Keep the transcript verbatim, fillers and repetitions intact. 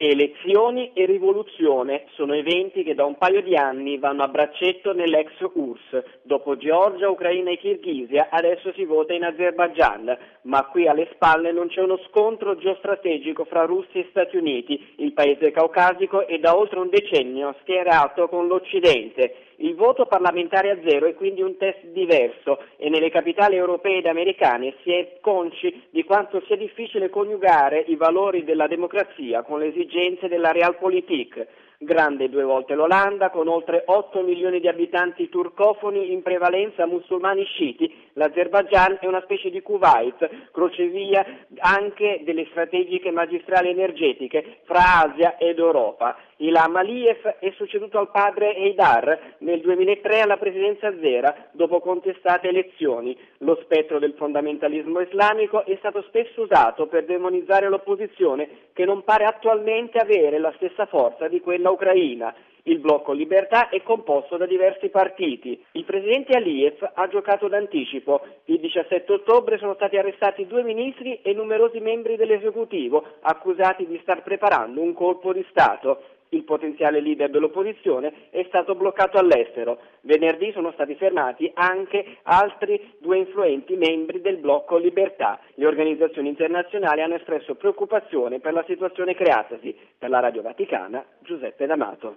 Elezioni e rivoluzione sono eventi che da un paio di anni vanno a braccetto nell'ex U R S S. Dopo Georgia, Ucraina e Kirghizia, adesso si vota in Azerbaigian, ma qui alle spalle non c'è uno scontro geostrategico fra Russia e Stati Uniti, il paese caucasico è da oltre un decennio schierato con l'Occidente. Il voto parlamentare a zero è quindi un test diverso e nelle capitali europee ed americane si è consci di quanto sia difficile coniugare i valori della democrazia con le esigenze della realpolitik. Grande due volte l'Olanda, con oltre otto milioni di abitanti turcofoni, in prevalenza musulmani sciiti, l'Azerbaigian è una specie di Kuwait, crocevia anche delle strategiche magistrali energetiche fra Asia ed Europa. Ilham Aliyev è succeduto al padre Heydar nel duemilatré alla presidenza azera dopo contestate elezioni. Lo spettro del fondamentalismo islamico è stato spesso usato per demonizzare l'opposizione, che non pare attualmente avere la stessa forza di quella ucraina. Il blocco Libertà è composto da diversi partiti. Il presidente Aliyev ha giocato d'anticipo. Il diciassette ottobre sono stati arrestati due ministri e numerosi membri dell'esecutivo, accusati di star preparando un colpo di Stato. Il potenziale leader dell'opposizione è stato bloccato all'estero. Venerdì sono stati fermati anche altri due influenti membri del blocco Libertà. Le organizzazioni internazionali hanno espresso preoccupazione per la situazione creatasi. Per la Radio Vaticana, Giuseppe D'Amato.